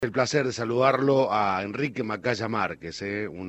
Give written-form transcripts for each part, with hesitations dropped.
El placer de saludarlo a Enrique Macaya Márquez,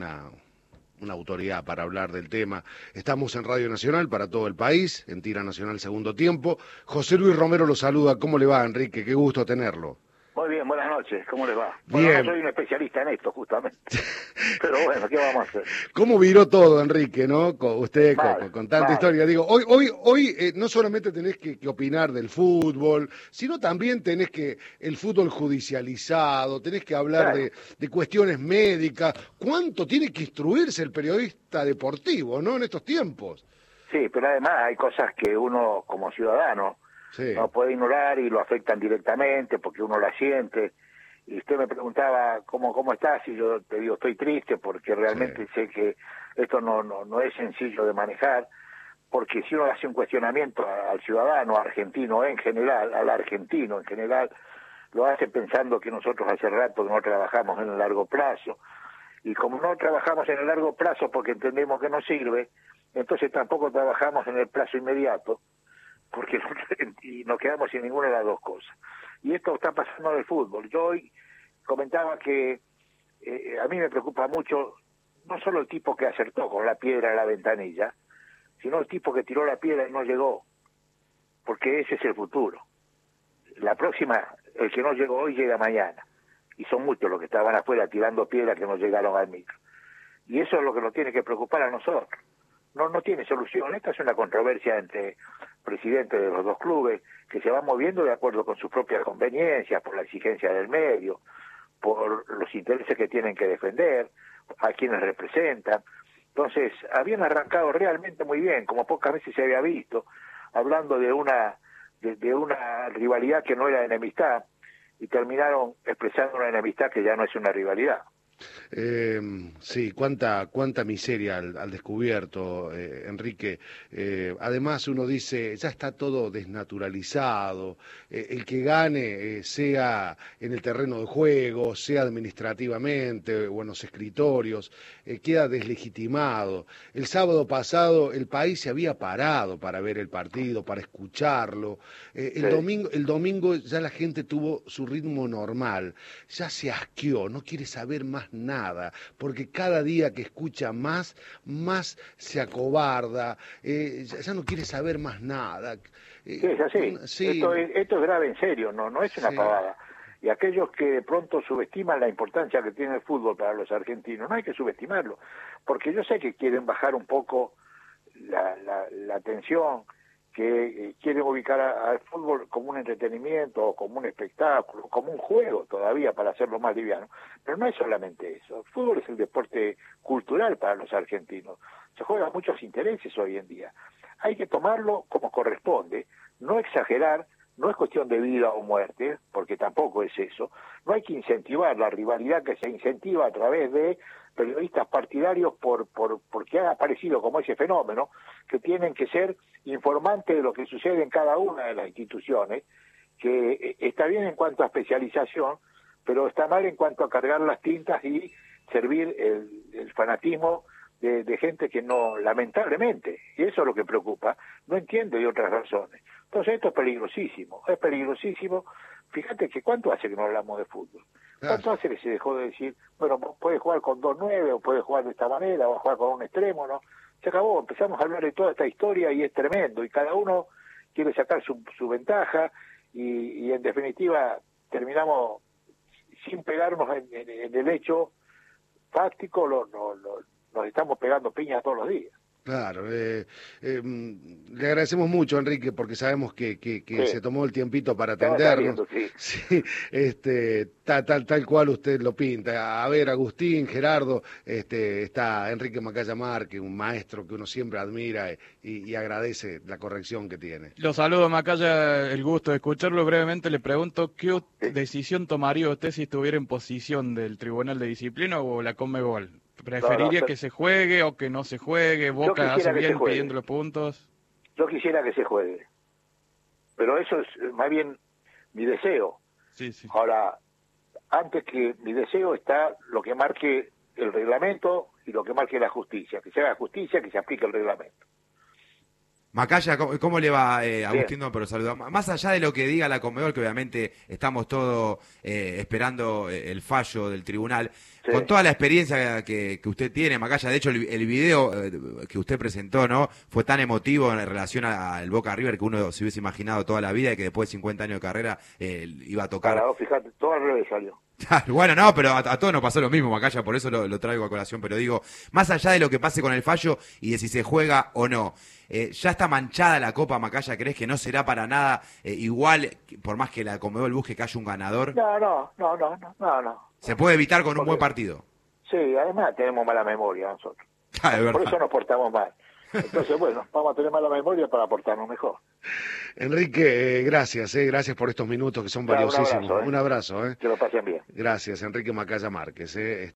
una autoridad para hablar del tema. Estamos en Radio Nacional para todo el país, en Tira Nacional Segundo Tiempo. José Luis Romero lo saluda. ¿Cómo le va, Enrique? Qué gusto tenerlo. Muy bien, buenas noches, ¿cómo les va? Bien. Bueno, no soy un especialista en esto, justamente. Pero bueno, ¿qué vamos a hacer? ¿Cómo viró todo, Enrique, no? Usted Mal, con tanta mal. historia. Digo, hoy no solamente tenés que opinar del fútbol, sino también tenés que el fútbol judicializado, tenés que hablar Claro. de cuestiones médicas. ¿Cuánto tiene que instruirse el periodista deportivo, no, en estos tiempos? Sí, pero además hay cosas que uno, como ciudadano, Sí. no puede ignorar y lo afectan directamente porque uno la siente. Y usted me preguntaba cómo estás y yo te digo estoy triste porque realmente sé que esto no es sencillo de manejar, porque si uno hace un cuestionamiento al ciudadano argentino en general, al argentino en general, lo hace pensando que nosotros hace rato no trabajamos en el largo plazo, y como no trabajamos en el largo plazo porque entendemos que no sirve, entonces tampoco trabajamos en el plazo inmediato, porque y nos quedamos sin ninguna de las dos cosas. Y esto está pasando en el fútbol. Yo hoy comentaba que a mí me preocupa mucho no solo el tipo que acertó con la piedra en la ventanilla, sino el tipo que tiró la piedra y no llegó, porque ese es el futuro. La próxima, el que no llegó hoy llega mañana, y son muchos los que estaban afuera tirando piedras que no llegaron al micro. Y eso es lo que nos tiene que preocupar a nosotros. No tiene solución. Esta es una controversia entre presidentes de los dos clubes que se van moviendo de acuerdo con sus propias conveniencias, por la exigencia del medio, por los intereses que tienen que defender, a quienes representan. Entonces, habían arrancado realmente muy bien, como pocas veces se había visto, hablando de una rivalidad que no era enemistad, y terminaron expresando una enemistad que ya no es una rivalidad. Sí, cuánta miseria al descubierto, Enrique. Además uno dice, ya está todo desnaturalizado, el que gane, sea en el terreno de juego, sea administrativamente o en los escritorios, queda deslegitimado. El sábado pasado el país se había parado para ver el partido, para escucharlo. El domingo ya la gente tuvo su ritmo normal, ya se asqueó, no quiere saber más nada, porque cada día que escucha más se acobarda, ya no quiere saber más nada. Sí, es así. Sí, Esto es grave en serio, no es una sí. pavada. Y aquellos que de pronto subestiman la importancia que tiene el fútbol para los argentinos, no hay que subestimarlo, porque yo sé que quieren bajar un poco la tensión, que quieren ubicar al fútbol como un entretenimiento, o como un espectáculo, como un juego todavía para hacerlo más liviano. Pero no es solamente eso. El fútbol es el deporte cultural para los argentinos. Se juegan muchos intereses hoy en día. Hay que tomarlo como corresponde, no exagerar. No es cuestión de vida o muerte, porque tampoco es eso. No hay que incentivar la rivalidad que se incentiva a través de periodistas partidarios porque ha aparecido como ese fenómeno, que tienen que ser informantes de lo que sucede en cada una de las instituciones, que está bien en cuanto a especialización, pero está mal en cuanto a cargar las tintas y servir el fanatismo de gente que no, lamentablemente, y eso es lo que preocupa, no entiende de otras razones. Entonces esto es peligrosísimo. Fíjate que ¿cuánto hace que no hablamos de fútbol? ¿Cuánto hace que se dejó de decir, bueno, puede jugar con 2-9, o puede jugar de esta manera, o jugar con un extremo, ¿no? Se acabó, empezamos a hablar de toda esta historia y es tremendo, y cada uno quiere sacar su ventaja, y en definitiva terminamos sin pegarnos en el hecho fáctico, nos estamos pegando piñas todos los días. Claro, le agradecemos mucho, Enrique, porque sabemos que Sí. se tomó el tiempito para Estaba atendernos. saliendo, sí. Sí, tal cual usted lo pinta. A ver, Agustín, Gerardo, está Enrique Macaya Márquez, un maestro que uno siempre admira y agradece la corrección que tiene. Lo saludo, Macaya, el gusto de escucharlo. Brevemente le pregunto, ¿qué decisión tomaría usted si estuviera en posición del Tribunal de Disciplina o la Conmebol? ¿Preferiría que se juegue o que no se juegue? ¿Boca hace bien pidiendo los puntos? Yo quisiera que se juegue, pero eso es más bien mi deseo. Sí. Ahora, antes que mi deseo está lo que marque el reglamento y lo que marque la justicia. Que se haga justicia, que se aplique el reglamento. Macaya, ¿cómo le va, Agustín? No, pero saluda. Más allá de lo que diga la Conmebol, que obviamente estamos todos esperando el fallo del tribunal, sí, con toda la experiencia que usted tiene, Macaya, de hecho el video que usted presentó, ¿no? Fue tan emotivo en relación al Boca River que uno se hubiese imaginado toda la vida y que después de 50 años de carrera iba a tocar. Claro, fíjate, todo al revés salió. Bueno, no, pero a todos nos pasó lo mismo, Macaya, por eso lo traigo a colación, pero digo, más allá de lo que pase con el fallo y de si se juega o no, ya está manchada la Copa, Macaya, ¿crees que no será para nada igual, por más que la Conmebol busque que haya un ganador? No. Se puede evitar con un buen partido. Sí, además tenemos mala memoria nosotros. Por eso nos portamos mal. Entonces, bueno, vamos a tener mala memoria para portarnos mejor. Enrique, gracias por estos minutos que son valiosísimos. Un abrazo. Que lo pasen bien. Gracias, Enrique Macaya Márquez.